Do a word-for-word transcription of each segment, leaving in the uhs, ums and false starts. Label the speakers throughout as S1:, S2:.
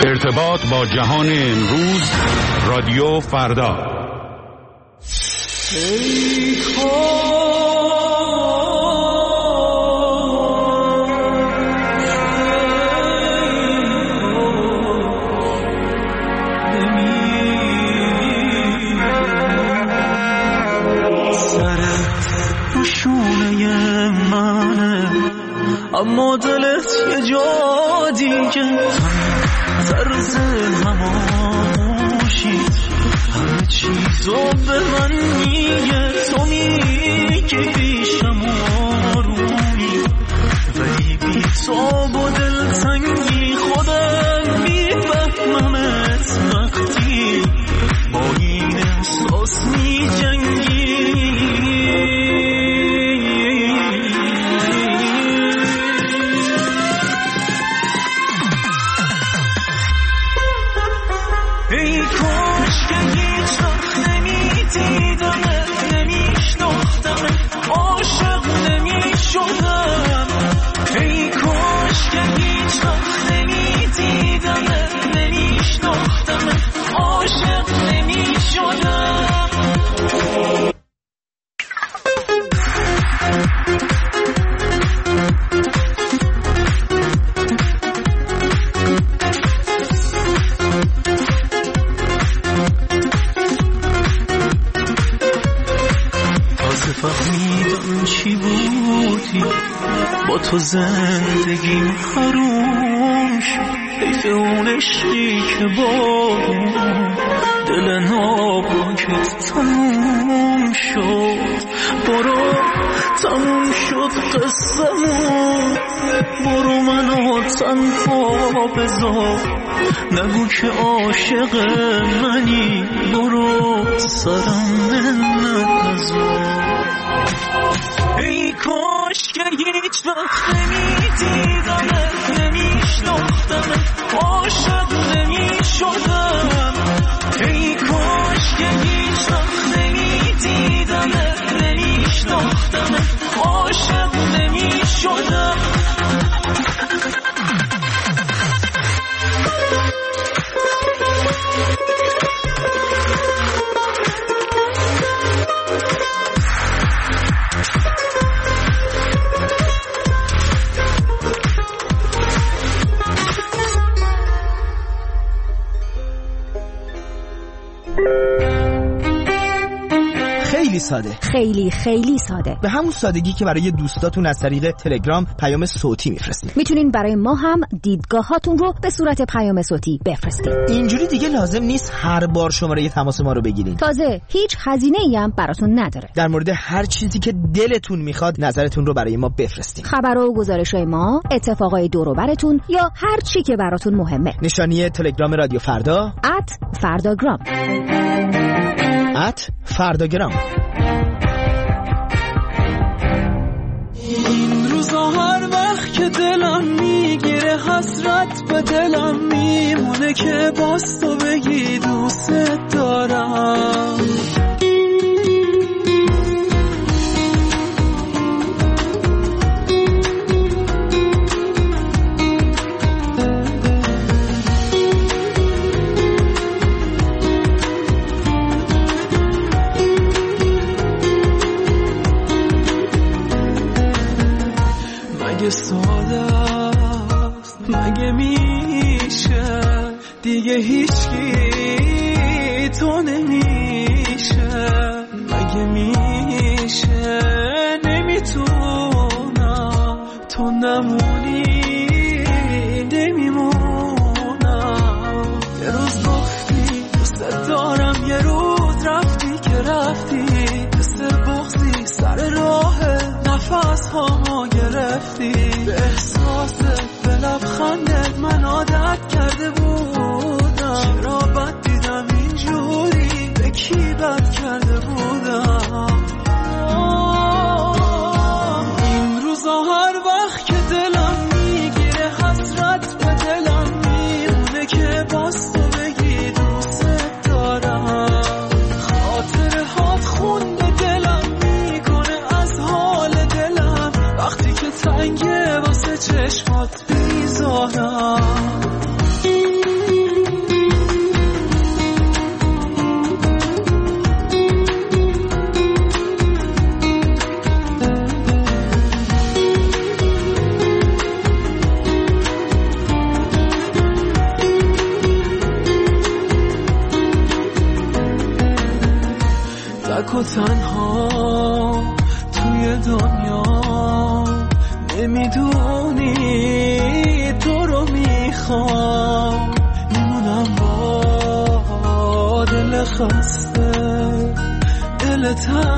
S1: ارتباط با جهان امروز، رادیو فردا.
S2: اما دلت یه جا دیگه، طرز هماموشی همه چیزو به من میگه. تو میگی پیشم آرومی، ولی بی تو با دلتنگی خودم میفهممت وقتی با این احساس میجنگی. تو زندگیم حروم شد، حیف اون عشقی که با دل ناپاکت تموم شد. برو تموم شد قصه‌مون، برو منو تنها بذار، نگو که عاشق منی، برو سرم منت نذار. ای کاش که هیچ وقت نمیدیدمت، نمیشناختمت، عاشق نمیشدم. ای کاش که هیچ وقت نمیدیدمت، نمیشناختمت، عاشق نمیشدم.
S3: خیلی ساده،
S4: خیلی خیلی ساده،
S3: به همون سادگی که برای دوستاتون از طریق تلگرام پیام صوتی میفرستید.
S4: میتونین برای ما هم دیدگاهاتون رو به صورت پیام صوتی بفرستید.
S3: اینجوری دیگه لازم نیست هر بار شماره تماس ما رو بگیرین.
S4: تازه هیچ هزینه‌ای هم براتون نداره.
S3: در مورد هر چیزی که دلتون میخواد نظرتون رو برای ما بفرستید.
S4: خبر و گزارش‌های ما، اتفاقای دور و براتون یا هر چی که براتون مهمه.
S3: نشانی تلگرام رادیو فردا
S4: ات فرداگرام
S3: ات فرداگرام.
S2: این روزا هر وقت که دلم میگیره حسرت به دلم میمونه که باز تو بگی دوست دارم. مگه ساده است، مگه میشه دیگه هیچکی تو نمیشه، مگه میشه نمیتونم تو نمونی نمیمونم. یه روز گفتی دوست دارم، یه روز رفتی که رفتی، مثل بغضی سر راه نفس هامو گرفتی. به احساست به لبخندت من عادت کرده بودم، چرا بد دیدم اینجوری، به کی بد کرده بودم. این روزا هر وقت که دلم میگیره حسرت به دلم میمونه که باز تو بگی دوست دارم. خاطره هات خون به دلم میکنه از حال دلم، وقتی که تنگه واسه چشمات بیزارم. تک و تنها توی دنیا، نمیدونی تو رو میخوام، میمونم با دل خسته، دل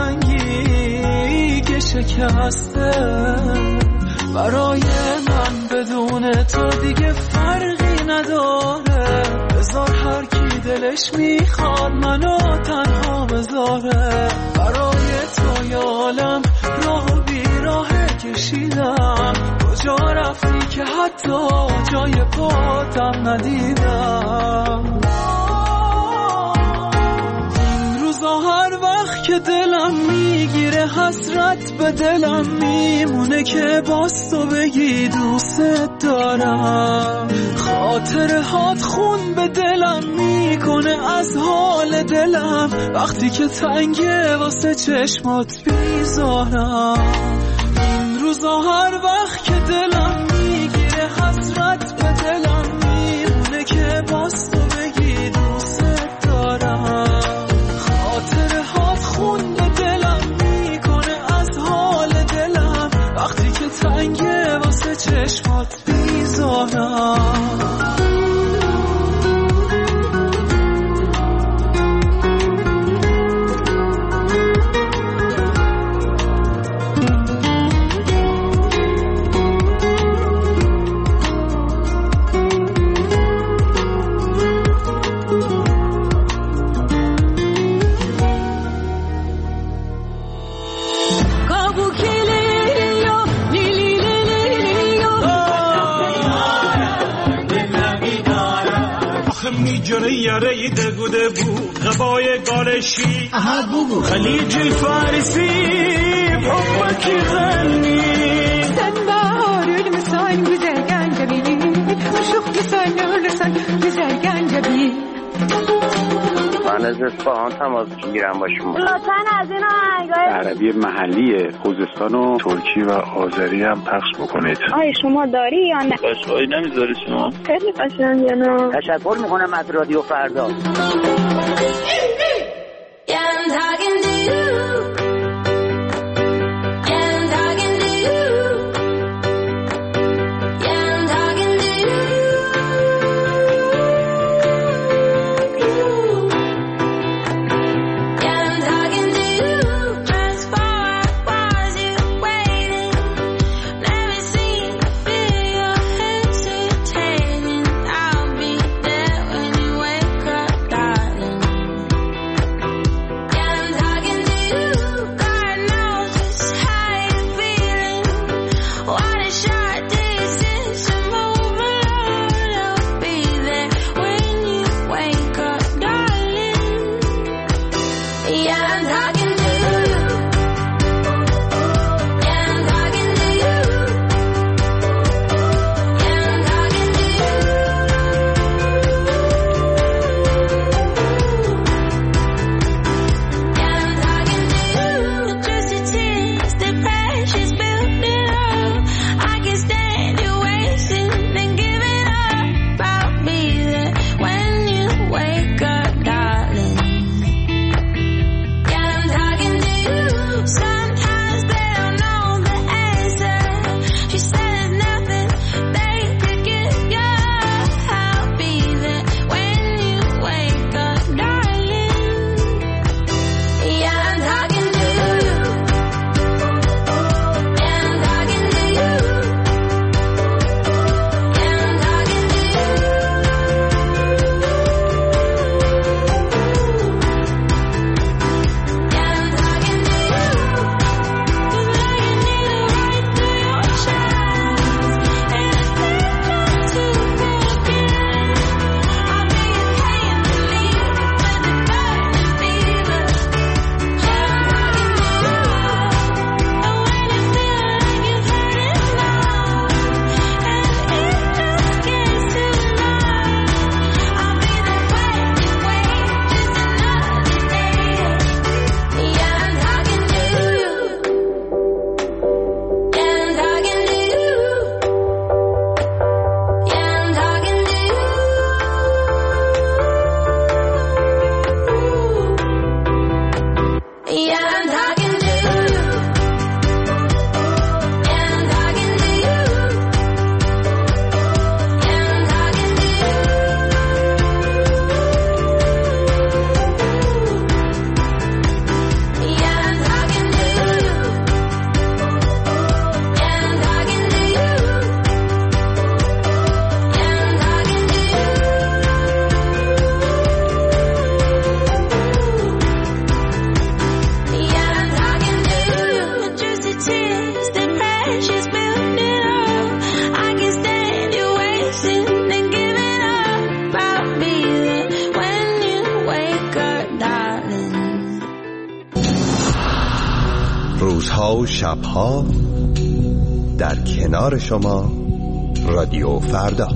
S2: تنگی که شکسته. برای من بدون تو دیگه فرقی نداره، بذار هر کی دلش میخواد منو تنها بذاره. برای تو یالم راه و بیراه کشیدم، کجا رفتی که حتی جای پاتم ندیدم. این روزا هر وقت که دلم میگیره حسرت به دلم میمونه که باز تو بگی دوست دارم. خاطر هات خون به دلم میکنه از حال دلم، وقتی که تنگه واسه چشمات بیزارم. این روزا هر وقت که دلم میگیره حسرت به دلم میمونه که باز تو بگی دوست دارم. خاطر هات خون به دلم میکنه از حال دلم، وقتی که تنگه واسه چشمات بیزارم.
S5: جره یاره دگوده بود غبای گالشی خلیج الفارسی بحبك يغني
S6: سنبار المسان بزرگان جبیلی شوخ لسان لسان بزرگان جبیلی.
S7: من از اصفهان تماس میگیرم با شما.
S8: لطفاً از این آهنگای
S1: عربی محلی خوزستان و ترکی و آذری هم پخش بکنید.
S8: آیا شما داری یا نه؟
S7: قشقایی نمیذاری شما؟
S8: خیلی قشنگه نه؟
S7: تشکر میکنم از رادیو فردا.
S9: روزها و شبها در کنار شما رادیو فردا.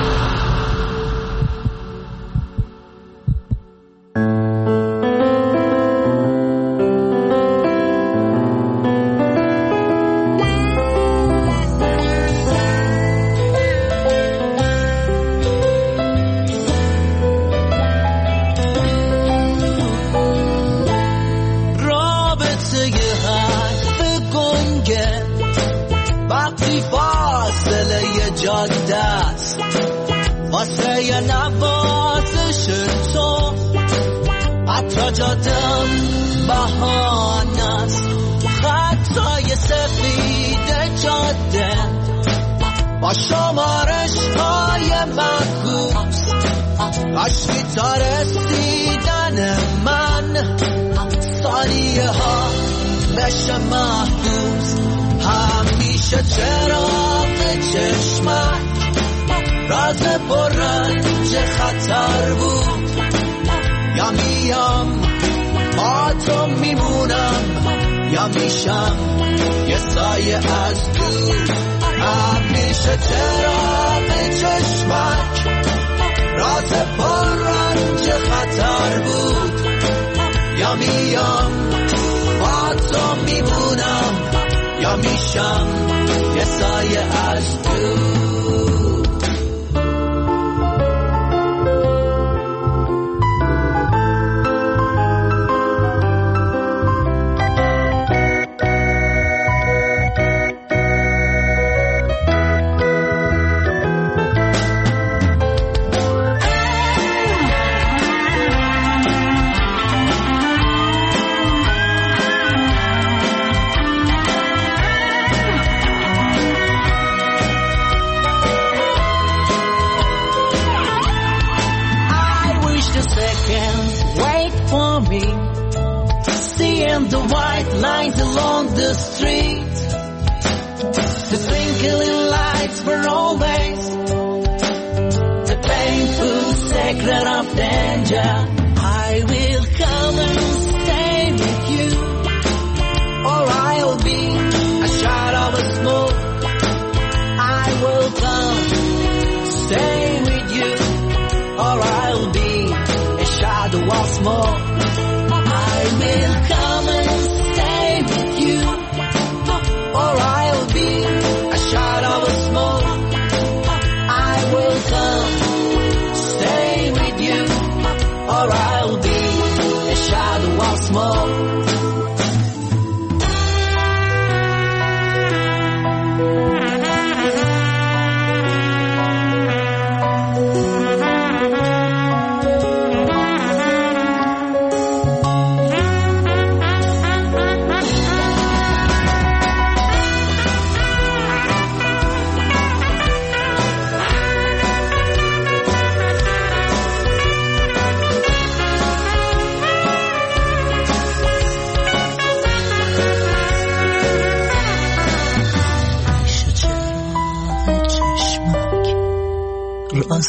S2: راز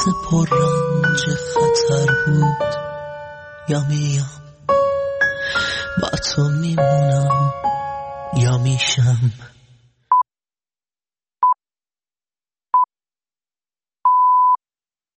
S2: پررنج خطر بود، یا میام با تو میمونم یا میشم